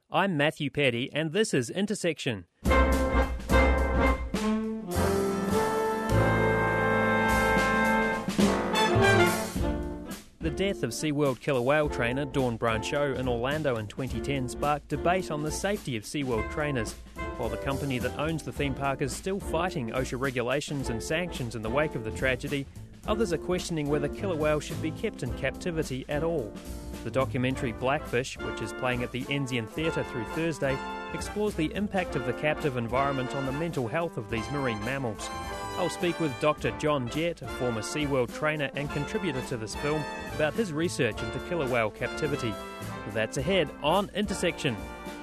I'm Matthew Petty, and this is Intersection. The death of SeaWorld killer whale trainer Dawn Brancheau in Orlando in 2010 sparked debate on the safety of SeaWorld trainers. While the company that owns the theme park is still fighting OSHA regulations and sanctions in the wake of the tragedy, others are questioning whether killer whales should be kept in captivity at all. The documentary Blackfish, which is playing at the Enzian Theatre through Thursday, explores the impact of the captive environment on the mental health of these marine mammals. I'll speak with Dr. John Jett, a former SeaWorld trainer and contributor to this film, about his research into killer whale captivity. That's ahead on Intersection.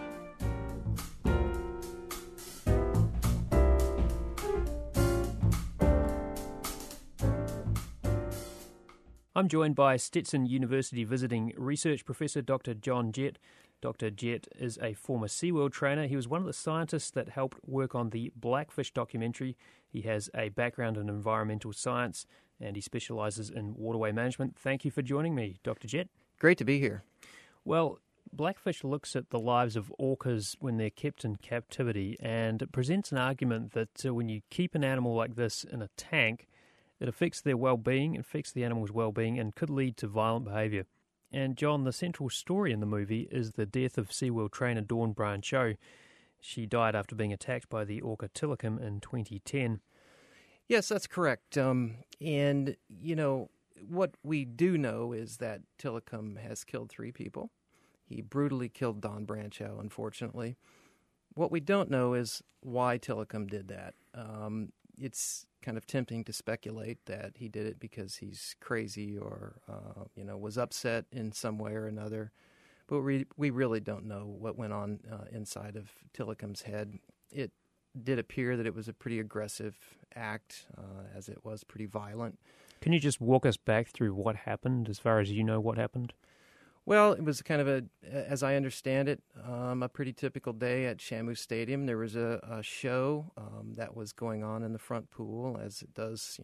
I'm joined by Stetson University visiting research professor Dr. John Jett. Dr. Jett is a former SeaWorld trainer. He was one of the scientists that helped work on the Blackfish documentary. He has a background in environmental science and he specialises in waterway management. Thank you for joining me, Dr. Jett. Great to be here. Well, Blackfish looks at the lives of orcas when they're kept in captivity, and it presents an argument that when you keep an animal like this in a tank, it affects their well-being, affects the animal's well-being, and could lead to violent behaviour. And John, the central story in the movie is the death of SeaWorld trainer Dawn Brancheau. She died after being attacked by the orca Tilikum in 2010. Yes, that's correct. And, you know, what we do know is that Tilikum has killed 3 people. He brutally killed Dawn Brancheau, unfortunately. What we don't know is why Tilikum did that. It's kind of tempting to speculate that he did it because he's crazy or, was upset in some way or another. But we really don't know what went on inside of Tilikum's head. It did appear that it was a pretty aggressive act, as it was pretty violent. Can you just walk us back through what happened, as far as you know what happened? Well, it was kind of as I understand it, a pretty typical day at Shamu Stadium. There was a show that was going on in the front pool, as it does,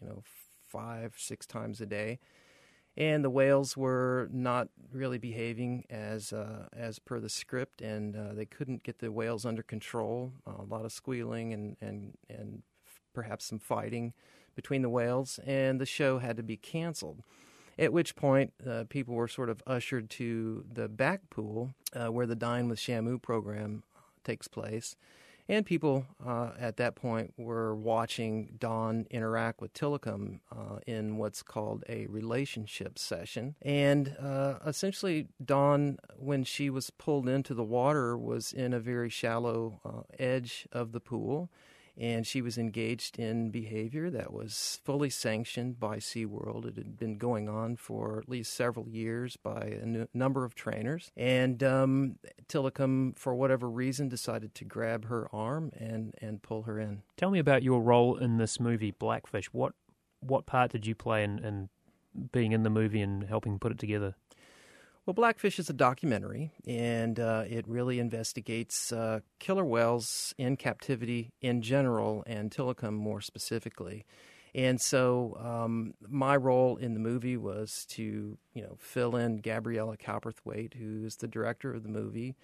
5-6 times a day. And the whales were not really behaving as per the script, and they couldn't get the whales under control. A lot of squealing and perhaps some fighting between the whales, and the show had to be canceled. At which point, people were sort of ushered to the back pool where the Dine with Shamu program takes place. And people at that point were watching Dawn interact with Tilikum in what's called a relationship session. And essentially, Dawn, when she was pulled into the water, was in a very shallow edge of the pool. And she was engaged in behavior that was fully sanctioned by SeaWorld. It had been going on for at least several years by a number of trainers. And Tilikum, for whatever reason, decided to grab her arm and pull her in. Tell me about your role in this movie, Blackfish. What part did you play in being in the movie and helping put it together? Well, Blackfish is a documentary, and it really investigates killer whales in captivity in general and Tilikum more specifically. And so my role in the movie was to, fill in Gabriella Cowperthwaite, who's the director of the movie,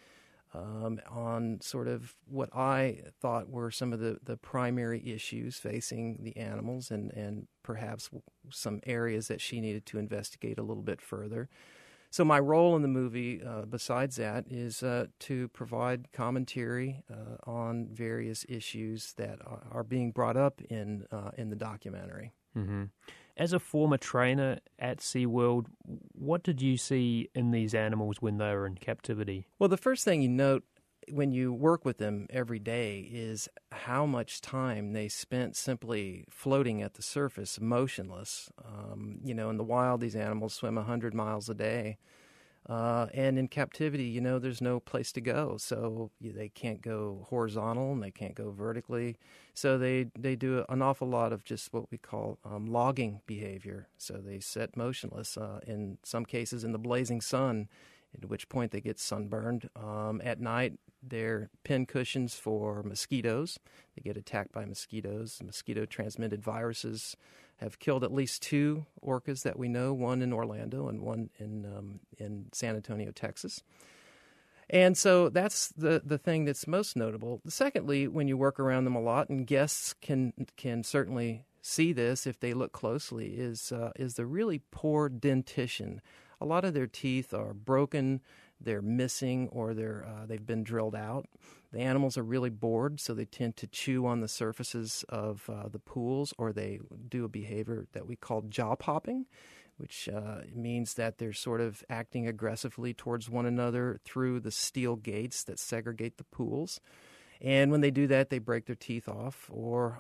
on sort of what I thought were some of the primary issues facing the animals and perhaps some areas that she needed to investigate a little bit further. So my role in the movie, besides that, is to provide commentary on various issues that are being brought up in the documentary. Mm-hmm. As a former trainer at SeaWorld, what did you see in these animals when they were in captivity? Well, the first thing you note when you work with them every day is how much time they spent simply floating at the surface, motionless. In the wild, these animals swim 100 miles a day. And in captivity, there's no place to go. So they can't go horizontal and they can't go vertically. So they do an awful lot of just what we call logging behavior. So they sit motionless, in some cases in the blazing sun, at which point they get sunburned. At night, they're pin cushions for mosquitoes. They get attacked by mosquitoes. Mosquito-transmitted viruses have killed at least 2 orcas that we know, one in Orlando and one in San Antonio, Texas. And so that's the thing that's most notable. Secondly, when you work around them a lot, and guests can certainly see this if they look closely, is the really poor dentition. A lot of their teeth are broken, they're missing, or they've been drilled out. The animals are really bored, so they tend to chew on the surfaces of the pools, or they do a behavior that we call jaw popping, which means that they're sort of acting aggressively towards one another through the steel gates that segregate the pools. And when they do that, they break their teeth off, or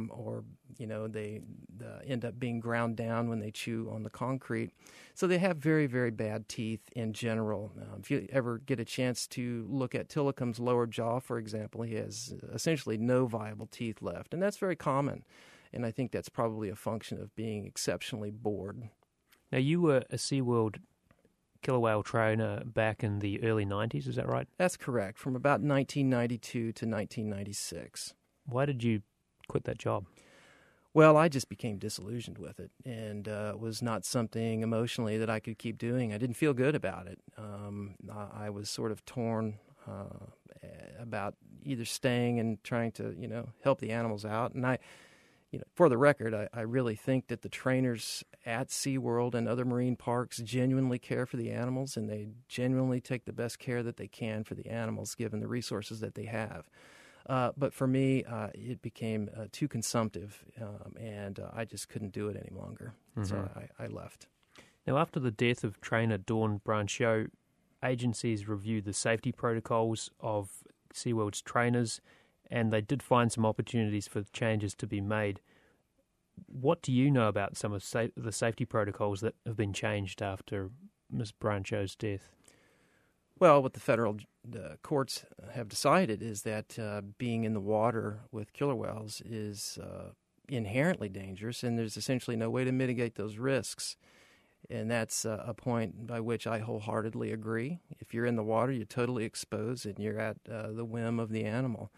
they end up being ground down when they chew on the concrete. So they have very, very bad teeth in general. If you ever get a chance to look at Tilikum's lower jaw, for example, he has essentially no viable teeth left, and that's very common. And I think that's probably a function of being exceptionally bored. Now, you were a SeaWorld killer whale trainer back in the early 90s, is that right? That's correct, from about 1992 to 1996. Why did you quit that job? Well, I just became disillusioned with it, and it was not something emotionally that I could keep doing. I didn't feel good about it. I was sort of torn about either staying and trying to, help the animals out. And for the record, I really think that the trainers at SeaWorld and other marine parks genuinely care for the animals, and they genuinely take the best care that they can for the animals, given the resources that they have. But for me, it became too consumptive, and I just couldn't do it any longer. Mm-hmm. So I left. Now, after the death of trainer Dawn Brancheau, agencies reviewed the safety protocols of SeaWorld's trainers, and they did find some opportunities for changes to be made. What do you know about some of the safety protocols that have been changed after Ms. Brancheau's death? Well, what the federal courts have decided is that being in the water with killer whales is inherently dangerous, and there's essentially no way to mitigate those risks. And that's a point by which I wholeheartedly agree. If you're in the water, you're totally exposed, and you're at the whim of the animal.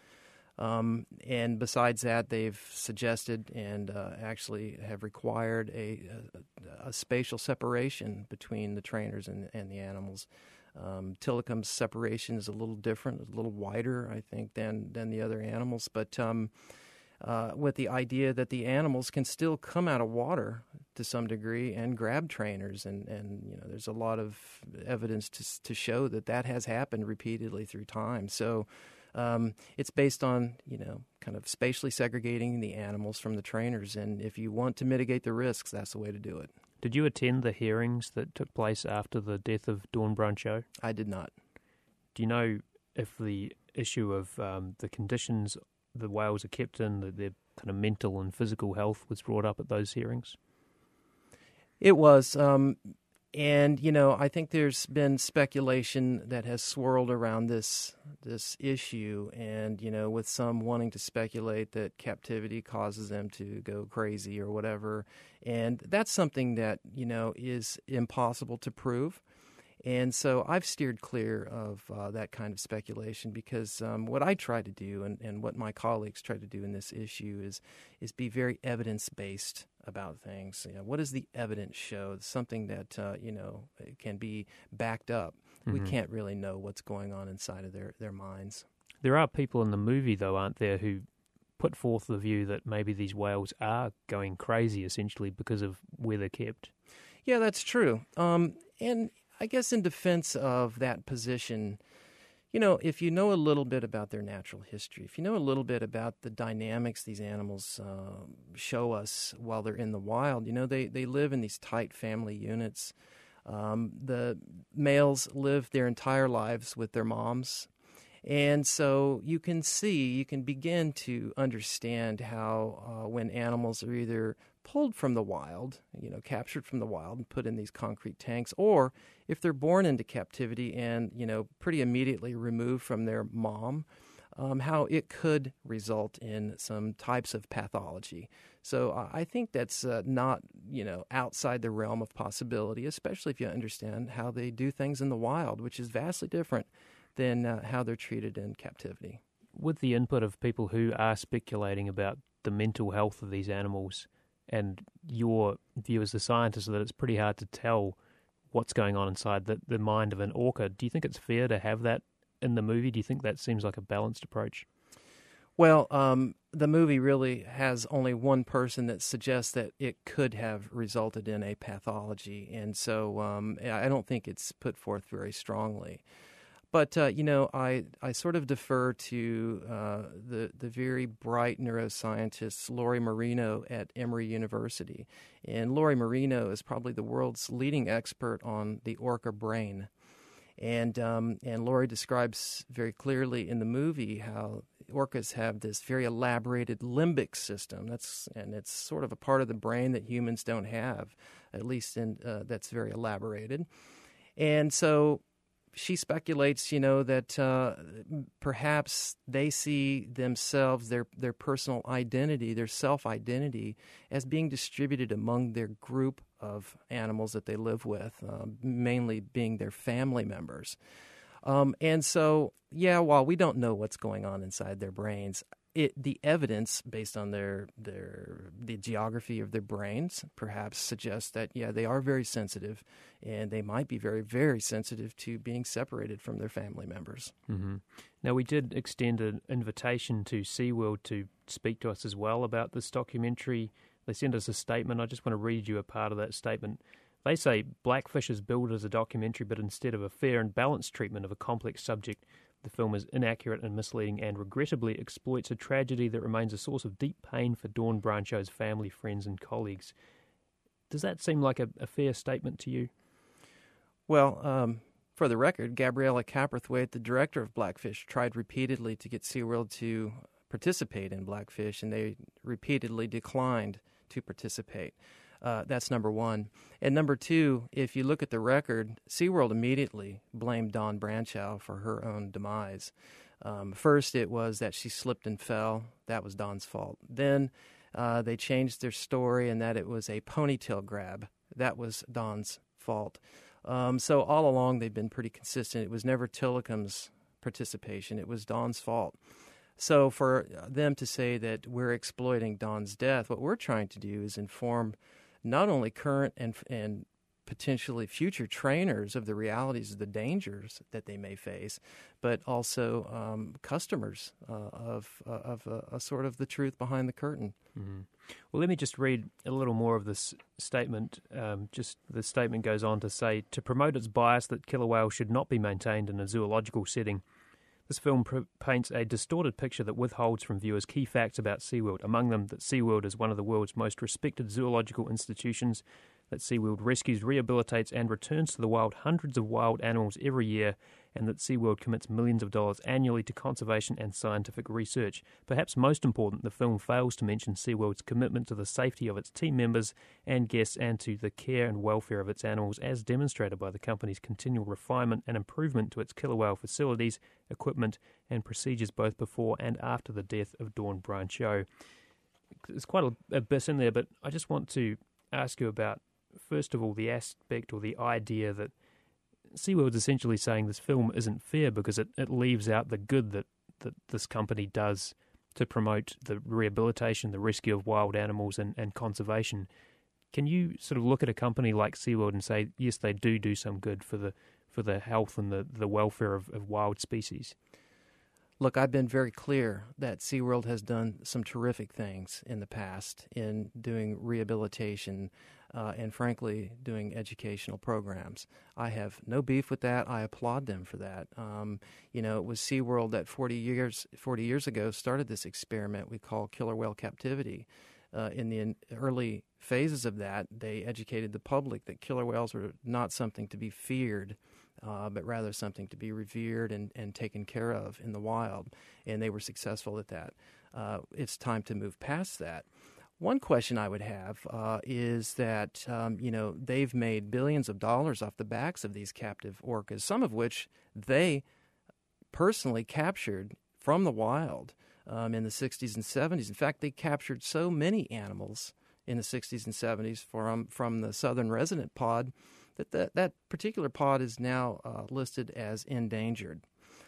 And besides that, they've suggested and actually have required a spatial separation between the trainers and the animals. Tilikum's separation is a little different, a little wider, I think, than the other animals. But with the idea that the animals can still come out of water to some degree and grab trainers, and there's a lot of evidence to show that has happened repeatedly through time. So it's based on, kind of spatially segregating the animals from the trainers. And if you want to mitigate the risks, that's the way to do it. Did you attend the hearings that took place after the death of Dawn Brancheau? I did not. Do you know if the issue of the conditions the whales are kept in, their kind of mental and physical health was brought up at those hearings? It was. And, I think there's been speculation that has swirled around this issue, and, with some wanting to speculate that captivity causes them to go crazy or whatever. And that's something that, is impossible to prove. And so I've steered clear of that kind of speculation, because what I try to do and what my colleagues try to do in this issue is be very evidence-based about things. What does the evidence show? Something that can be backed up. Mm-hmm. We can't really know what's going on inside of their minds. There are people in the movie, though, aren't there, who put forth the view that maybe these whales are going crazy, essentially, because of where they're kept. Yeah, that's true. And I guess in defense of that position, if you know a little bit about their natural history, if you know a little bit about the dynamics these animals show us while they're in the wild, they live in these tight family units. The males live their entire lives with their moms. And so you can begin to understand how when animals are either pulled from the wild, captured from the wild and put in these concrete tanks, or if they're born into captivity and, pretty immediately removed from their mom, how it could result in some types of pathology. So I think that's not, outside the realm of possibility, especially if you understand how they do things in the wild, which is vastly different than how they're treated in captivity. With the input of people who are speculating about the mental health of these animals, and your view as a scientist that it's pretty hard to tell what's going on inside the mind of an orca, do you think it's fair to have that in the movie? Do you think that seems like a balanced approach? Well, the movie really has only one person that suggests that it could have resulted in a pathology, and so I don't think it's put forth very strongly. But, I sort of defer to the very bright neuroscientist Lori Marino at Emory University. And Lori Marino is probably the world's leading expert on the orca brain. And Lori describes very clearly in the movie how orcas have this very elaborated limbic system. And it's sort of a part of the brain that humans don't have, at least that's very elaborated. And so she speculates, that perhaps they see themselves, their personal identity, their self-identity, as being distributed among their group of animals that they live with, mainly being their family members. And so, while we don't know what's going on inside their brains, the evidence based on the geography of their brains perhaps suggests that, they are very sensitive, and they might be very, very sensitive to being separated from their family members. Mm-hmm. Now, we did extend an invitation to SeaWorld to speak to us as well about this documentary. They sent us a statement. I just want to read you a part of that statement. They say, Blackfish is billed as a documentary, but instead of a fair and balanced treatment of a complex subject, the film is inaccurate and misleading and regrettably exploits a tragedy that remains a source of deep pain for Dawn Brancheau's family, friends and colleagues. Does that seem like a fair statement to you? Well, for the record, Gabriella Caperthwaite, the director of Blackfish, tried repeatedly to get SeaWorld to participate in Blackfish, and they repeatedly declined to participate. That's number one. And number two, if you look at the record, SeaWorld immediately blamed Dawn Brancheau for her own demise. First, it was that she slipped and fell. That was Dawn's fault. Then they changed their story and that it was a ponytail grab. That was Dawn's fault. So all along, they've been pretty consistent. It was never Tillicum's participation. It was Dawn's fault. So for them to say that we're exploiting Dawn's death, what we're trying to do is inform not only current and potentially future trainers of the realities of the dangers that they may face, but also customers of a sort of the truth behind the curtain. Mm-hmm. Well, let me just read a little more of this statement. The statement goes on to say, to promote its bias that killer whales should not be maintained in a zoological setting, this film paints a distorted picture that withholds from viewers key facts about SeaWorld, among them that SeaWorld is one of the world's most respected zoological institutions, that SeaWorld rescues, rehabilitates and returns to the wild hundreds of wild animals every year, and that SeaWorld commits millions of dollars annually to conservation and scientific research. Perhaps most important, the film fails to mention SeaWorld's commitment to the safety of its team members and guests and to the care and welfare of its animals, as demonstrated by the company's continual refinement and improvement to its killer whale facilities, equipment and procedures both before and after the death of Dawn Brancheau. There's quite a bit in there, but I just want to ask you about, first of all, the aspect or the idea that SeaWorld's essentially saying this film isn't fair because it leaves out the good that this company does to promote the rehabilitation, the rescue of wild animals and conservation. Can you sort of look at a company like SeaWorld and say, yes, they do some good for the health and the welfare of wild species? Look, I've been very clear that SeaWorld has done some terrific things in the past in doing rehabilitation and, frankly, doing educational programs. I have no beef with that. I applaud them for that. It was SeaWorld that 40 years ago started this experiment we call killer whale captivity. In the early phases of that, they educated the public that killer whales were not something to be feared, but rather something to be revered and taken care of in the wild, and they were successful at that. It's time to move past that. One question I would have is that, they've made billions of dollars off the backs of these captive orcas, some of which they personally captured from the wild in the 60s and 70s. In fact, they captured so many animals in the 60s and 70s from the southern resident pod that particular pod is now listed as endangered.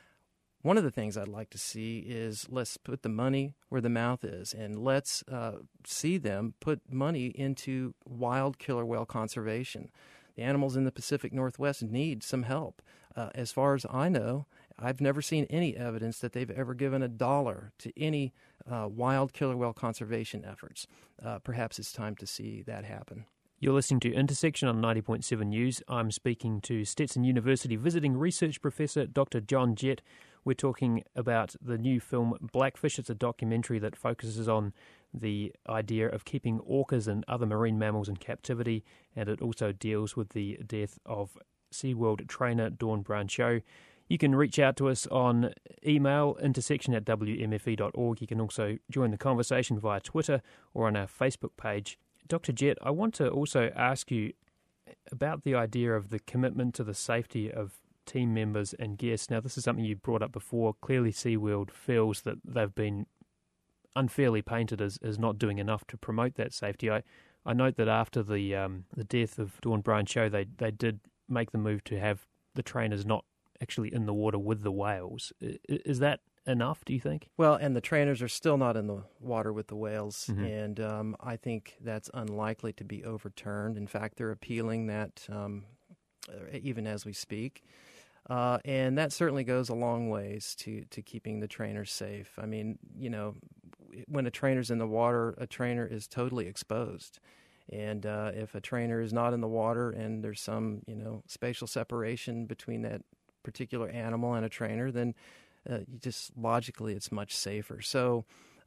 One of the things I'd like to see is let's put the money where the mouth is, and let's see them put money into wild killer whale conservation. The animals in the Pacific Northwest need some help. As far as I know, I've never seen any evidence that they've ever given $1 to any wild killer whale conservation efforts. Perhaps it's time to see that happen. You're listening to Intersection on 90.7 News. I'm speaking to Stetson University visiting research professor Dr. John Jett. We're talking about the new film Blackfish. It's a documentary that focuses on the idea of keeping orcas and other marine mammals in captivity, and it also deals with the death of SeaWorld trainer Dawn Brancheau. You can reach out to us on email, intersection@wmfe.org. You can also join the conversation via Twitter or on our Facebook page. Dr. Jett, I want to also ask you about the idea of the commitment to the safety of team members and guests. Now, this is something you brought up before. Clearly, SeaWorld feels that they've been unfairly painted as not doing enough to promote that safety. I note that after the death of Dawn Brancheau, they did make the move to have the trainers not actually in the water with the whales. Is that enough, do you think? Well, and the trainers are still not in the water with the whales, and I think that's unlikely to be overturned. In fact, they're appealing that even as we speak. And that certainly goes a long ways to keeping the trainers safe. I mean, when a trainer's in the water, a trainer is totally exposed. And if a trainer is not in the water and there's some, spatial separation between that particular animal and a trainer, then just logically it's much safer. So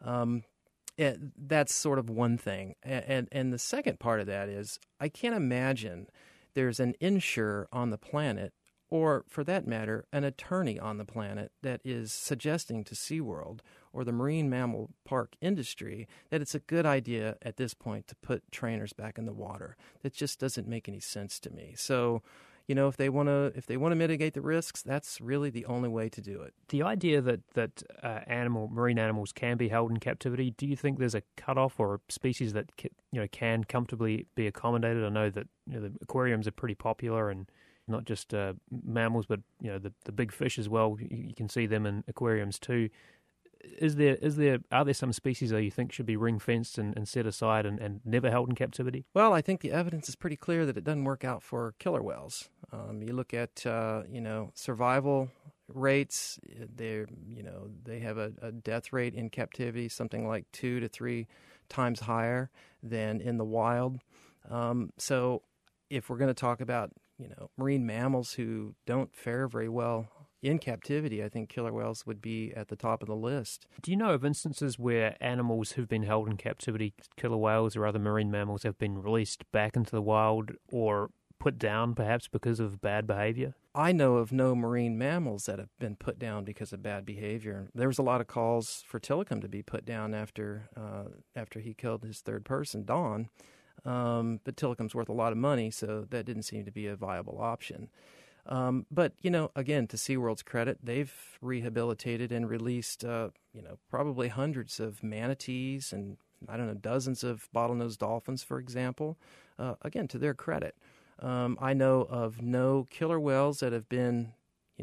that's sort of one thing. And the second part of that is I can't imagine there's an insurer on the planet, or for that matter, an attorney on the planet that is suggesting to SeaWorld or the marine mammal park industry that it's a good idea at this point to put trainers back in the water. That just doesn't make any sense to me. So, if they want to mitigate the risks, that's really the only way to do it. The idea that marine animals can be held in captivity, do you think there's a cutoff or a species that can comfortably be accommodated? I know that the aquariums are pretty popular, and not just mammals, but the big fish as well. You can see them in aquariums too. Are there some species that you think should be ring fenced and set aside and never held in captivity? Well, I think the evidence is pretty clear that it doesn't work out for killer whales. You look at survival rates. They have a death rate in captivity something like 2 to 3 times higher than in the wild. So if we're going to talk about marine mammals who don't fare very well in captivity, I think killer whales would be at the top of the list. Do you know of instances where animals who've been held in captivity, killer whales or other marine mammals, have been released back into the wild or put down perhaps because of bad behavior? I know of no marine mammals that have been put down because of bad behavior. There was a lot of calls for Tilikum to be put down after he killed his third person, Dawn. But Tilikum's worth a lot of money, so that didn't seem to be a viable option. But, again, to SeaWorld's credit, they've rehabilitated and released, probably hundreds of manatees and, dozens of bottlenose dolphins, for example. Again, to their credit. I know of no killer whales that have been,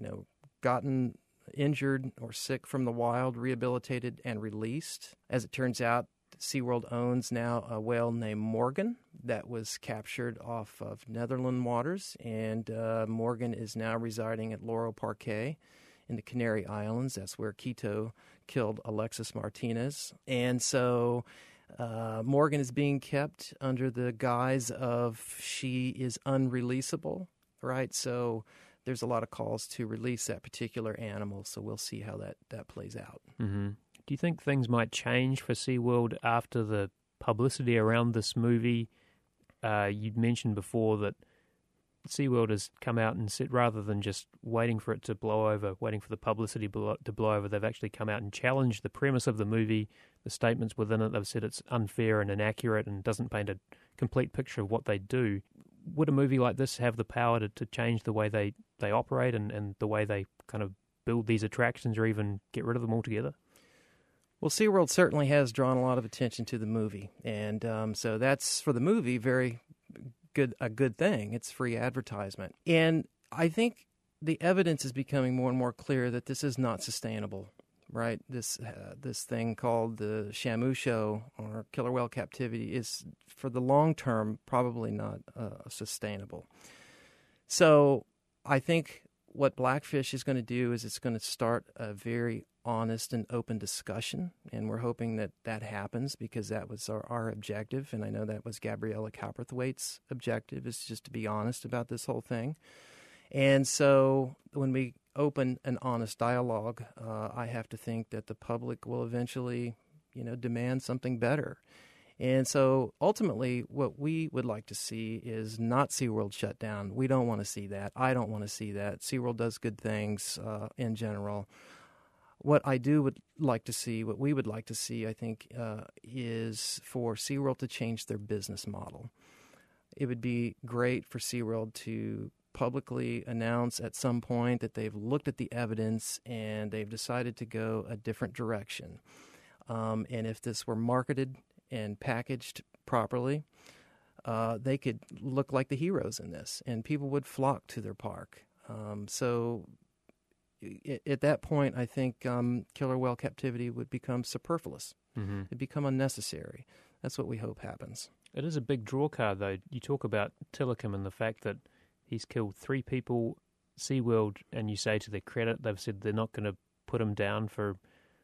gotten injured or sick from the wild, rehabilitated, and released. As it turns out, SeaWorld owns now a whale named Morgan that was captured off of Netherlands waters, and Morgan is now residing at Loro Parque in the Canary Islands. That's where Quito killed Alexis Martinez. And so Morgan is being kept under the guise of she is unreleasable, right? So there's a lot of calls to release that particular animal, so we'll see how that plays out. Mm-hmm. Do you think things might change for SeaWorld after the publicity around this movie? You'd mentioned before that SeaWorld has come out and said, rather than just waiting for it to blow over, waiting for the publicity to blow over, they've actually come out and challenged the premise of the movie, the statements within it. They've said it's unfair and inaccurate and doesn't paint a complete picture of what they do. Would a movie like this have the power to change the way they operate and the way they kind of build these attractions, or even get rid of them altogether? Well, SeaWorld certainly has drawn a lot of attention to the movie, and so that's, for the movie, a good thing. It's free advertisement. And I think the evidence is becoming more and more clear that this is not sustainable, right? This thing called the Shamu Show or killer whale captivity is, for the long term, probably not sustainable. So I think what Blackfish is going to do is it's going to start a very honest and open discussion, and we're hoping that that happens because that was our objective, and I know that was Gabriella Cowperthwaite's objective, is just to be honest about this whole thing. And so when we open an honest dialogue, I have to think that the public will eventually, demand something better. And so ultimately what we would like to see is not SeaWorld shut down. We don't want to see that. I don't want to see that. SeaWorld does good things in general. What I would like to see, what we would like to see, I think, is for SeaWorld to change their business model. It would be great for SeaWorld to publicly announce at some point that they've looked at the evidence and they've decided to go a different direction. And if this were marketed and packaged properly, they could look like the heroes in this, and people would flock to their park. So at that point, I think killer whale captivity would become superfluous. Mm-hmm. It'd become unnecessary. That's what we hope happens. It is a big draw card, though. You talk about Tilikum and the fact that he's killed 3 people. SeaWorld, and you say to their credit, they've said they're not going to put him down for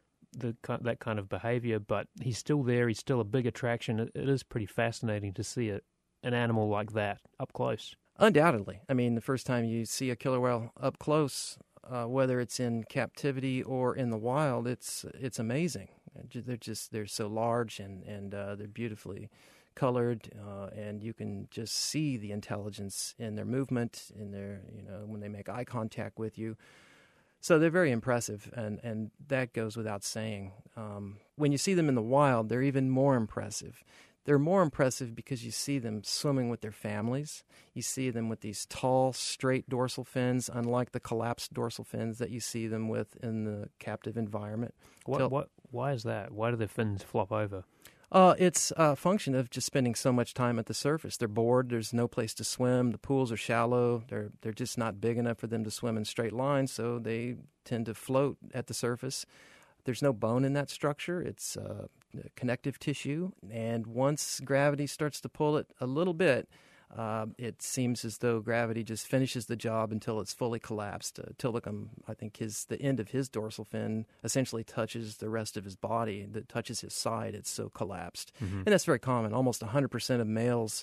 that kind of behaviour, but he's still there. He's still a big attraction. It is pretty fascinating to see an animal like that up close. Undoubtedly. I mean, the first time you see a killer whale up close, whether it's in captivity or in the wild, it's amazing. They're so large and they're beautifully colored, and you can just see the intelligence in their movement, in their when they make eye contact with you. So they're very impressive, and that goes without saying. When you see them in the wild, they're even more impressive. They're more impressive because you see them swimming with their families. You see them with these tall, straight dorsal fins, unlike the collapsed dorsal fins that you see them with in the captive environment. Why is that? Why do their fins flop over? It's a function of just spending so much time at the surface. They're bored. There's no place to swim. The pools are shallow. They're just not big enough for them to swim in straight lines, so they tend to float at the surface. There's no bone in that structure. It's connective tissue, and once gravity starts to pull it a little bit, it seems as though gravity just finishes the job until it's fully collapsed. Tilikum, I think the end of his dorsal fin essentially touches the rest of his body, that touches his side. It's so collapsed. Mm-hmm. And that's very common. Almost 100% of males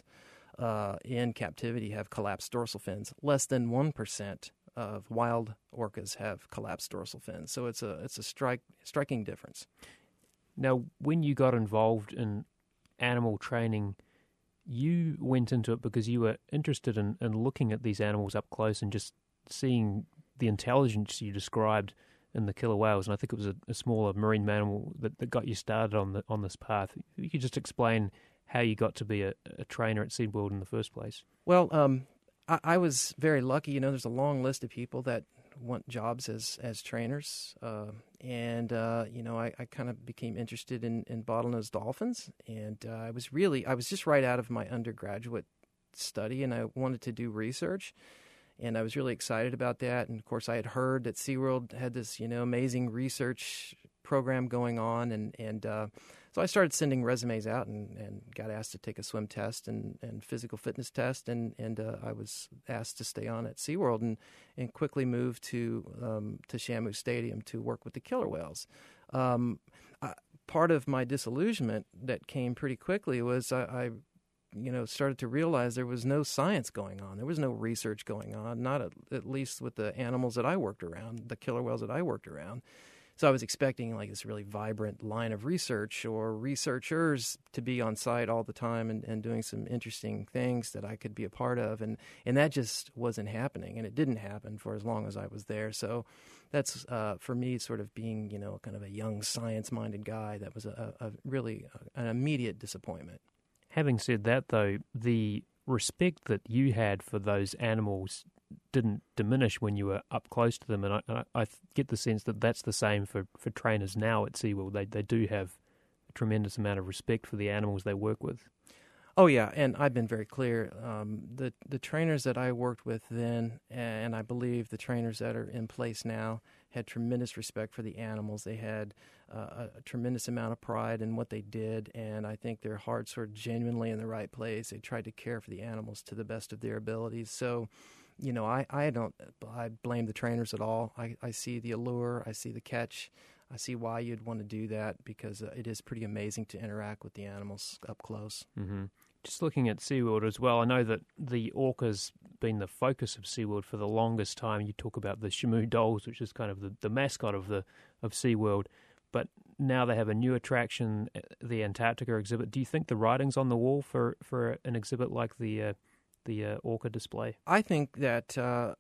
in captivity have collapsed dorsal fins. Less than 1% of wild orcas have collapsed dorsal fins. So it's a striking difference. Now, when you got involved in animal training, you went into it because you were interested in looking at these animals up close and just seeing the intelligence you described in the killer whales. And I think it was a smaller marine mammal that got you started on this path. If you could just explain how you got to be a trainer at SeaWorld in the first place. Well, I was very lucky. There's a long list of people that want jobs as trainers, and I kind of became interested in bottlenose dolphins, and I was just right out of my undergraduate study, and I wanted to do research, and I was really excited about that. And of course, I had heard that SeaWorld had this amazing research program going on, and so I started sending resumes out and got asked to take a swim test and physical fitness test, and I was asked to stay on at SeaWorld and quickly moved to Shamu Stadium to work with the killer whales. Part of my disillusionment that came pretty quickly was I started to realize there was no science going on. There was no research going on, not at least with the animals that I worked around, the killer whales that I worked around. So I was expecting like this really vibrant line of research or researchers to be on site all the time and doing some interesting things that I could be a part of. And that just wasn't happening, and it didn't happen for as long as I was there. So that's, for me, sort of being, kind of a young science-minded guy, that was really an immediate disappointment. Having said that, though, the respect that you had for those animals didn't diminish when you were up close to them, and I get the sense that that's the same for trainers now at SeaWorld. They do have a tremendous amount of respect for the animals they work with. Oh yeah, and I've been very clear. The trainers that I worked with then, and I believe the trainers that are in place now, had tremendous respect for the animals. They had a tremendous amount of pride in what they did, and I think their hearts were genuinely in the right place. They tried to care for the animals to the best of their abilities. So I blame the trainers at all. I see the allure, I see the catch, I see why you'd want to do that, because it is pretty amazing to interact with the animals up close. Mm-hmm. Just looking at SeaWorld as well, I know that the orca's been the focus of SeaWorld for the longest time. You talk about the Shamu dolls, which is kind of the mascot of SeaWorld, but now they have a new attraction, the Antarctica exhibit. Do you think the writing's on the wall for an exhibit like the orca display? I think that,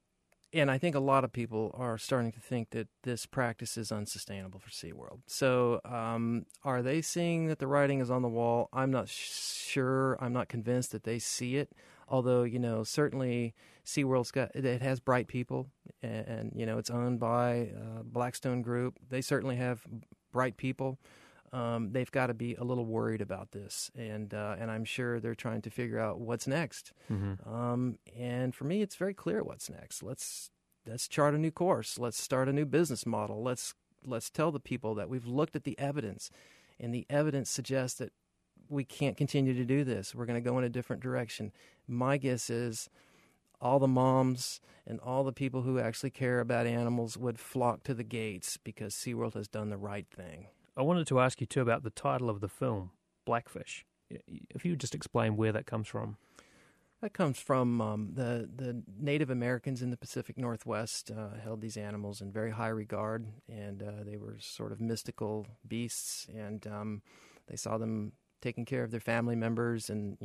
and I think a lot of people are starting to think that this practice is unsustainable for SeaWorld. So are they seeing that the writing is on the wall? I'm not sure. I'm not convinced that they see it. Although, certainly SeaWorld's it has bright people, and it's owned by Blackstone Group. They certainly have bright people. They've got to be a little worried about this, and I'm sure they're trying to figure out what's next. Mm-hmm. And for me, it's very clear what's next. Let's chart a new course. Let's start a new business model. Let's tell the people that we've looked at the evidence, and the evidence suggests that we can't continue to do this. We're going to go in a different direction. My guess is all the moms and all the people who actually care about animals would flock to the gates because SeaWorld has done the right thing. I wanted to ask you, too, about the title of the film, Blackfish. If you would just explain where that comes from. That comes from the Native Americans in the Pacific Northwest held these animals in very high regard, and they were sort of mystical beasts, and they saw them taking care of their family members and,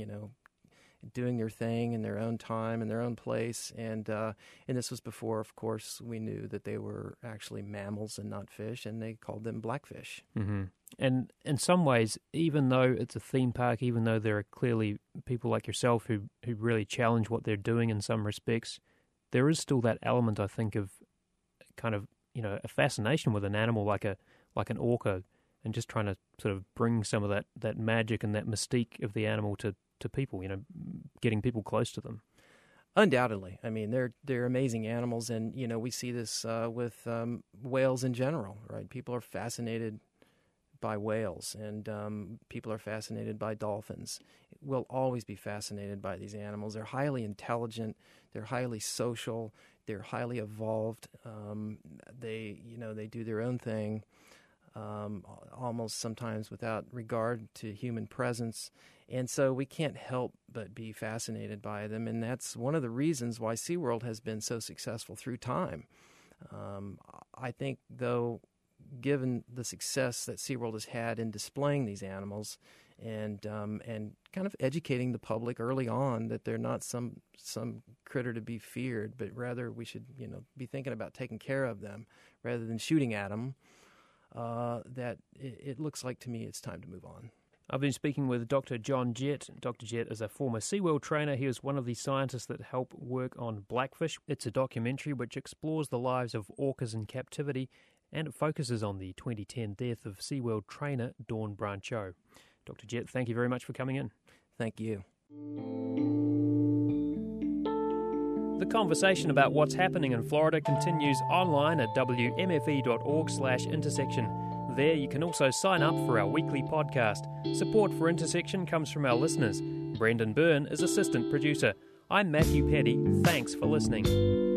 doing their thing in their own time, in their own place. And this was before, of course, we knew that they were actually mammals and not fish, and they called them blackfish. Mm-hmm. And in some ways, even though it's a theme park, even though there are clearly people like yourself who really challenge what they're doing in some respects, there is still that element, I think, of kind of, a fascination with an animal like an orca, and just trying to sort of bring some of that magic and that mystique of the animal to people, getting people close to them. Undoubtedly. I mean, they're amazing animals, and, we see this with whales in general, right? People are fascinated by whales, and people are fascinated by dolphins. We'll always be fascinated by these animals. They're highly intelligent. They're highly social. They're highly evolved. They do their own thing, almost sometimes without regard to human presence. And so we can't help but be fascinated by them, and that's one of the reasons why SeaWorld has been so successful through time. I think, though, given the success that SeaWorld has had in displaying these animals and kind of educating the public early on that they're not some critter to be feared, but rather we should be thinking about taking care of them rather than shooting at them, that it looks like to me it's time to move on. I've been speaking with Dr. John Jett. Dr. Jett is a former SeaWorld trainer. He was one of the scientists that helped work on Blackfish. It's a documentary which explores the lives of orcas in captivity, and it focuses on the 2010 death of SeaWorld trainer Dawn Brancheau. Dr. Jett, thank you very much for coming in. Thank you. The conversation about what's happening in Florida continues online at wmfe.org/intersection. There you can also sign up for our weekly podcast. Support for Intersection comes from our listeners. Brendan Byrne is assistant producer. I'm Matthew Petty. Thanks for listening.